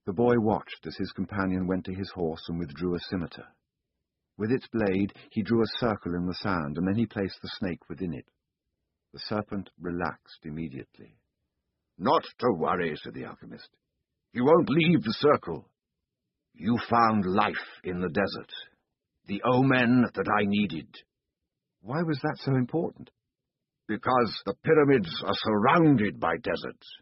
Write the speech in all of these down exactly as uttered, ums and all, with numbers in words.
The boy watched as his companion went to his horse and withdrew a scimitar. With its blade he drew a circle in the sand, and then he placed the snake within it. The serpent relaxed immediately. "Not to worry," said the alchemist. "He won't leave the circle. You found life in the desert, the omen that I needed." "Why was that so important?" "Because the pyramids are surrounded by deserts."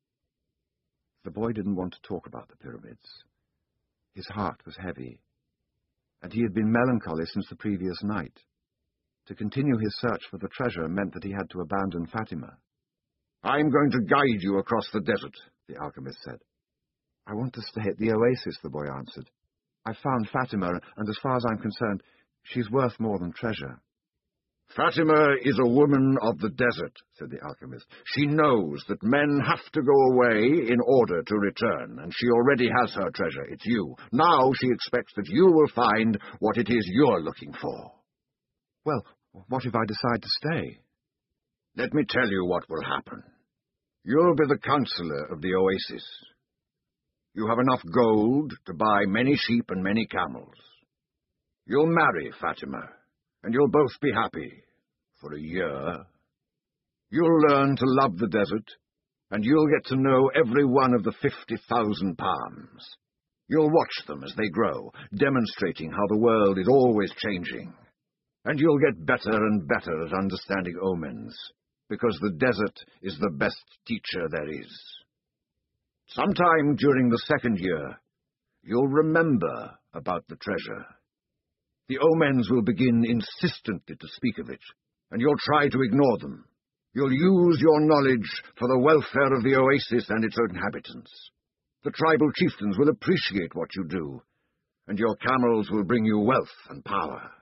The boy didn't want to talk about the pyramids. His heart was heavy, and he had been melancholy since the previous night. To continue his search for the treasure meant that he had to abandon Fatima. "I'm going to guide you across the desert," the alchemist said. "I want to stay at the oasis," the boy answered. "I found Fatima, and as far as I'm concerned, she's worth more than treasure." "Fatima is a woman of the desert," said the alchemist. "She knows that men have to go away in order to return, and she already has her treasure. It's you. Now she expects that you will find what it is you're looking for." "Well, what if I decide to stay?" "Let me tell you what will happen. You'll be the counselor of the oasis. You have enough gold to buy many sheep and many camels. You'll marry Fatima, and you'll both be happy for a year. You'll learn to love the desert, and you'll get to know every one of the fifty thousand palms. You'll watch them as they grow, demonstrating how the world is always changing. And you'll get better and better at understanding omens, because the desert is the best teacher there is. Sometime during the second year, you'll remember about the treasure. The omens will begin insistently to speak of it, and you'll try to ignore them. You'll use your knowledge for the welfare of the oasis and its inhabitants. The tribal chieftains will appreciate what you do, and your camels will bring you wealth and power.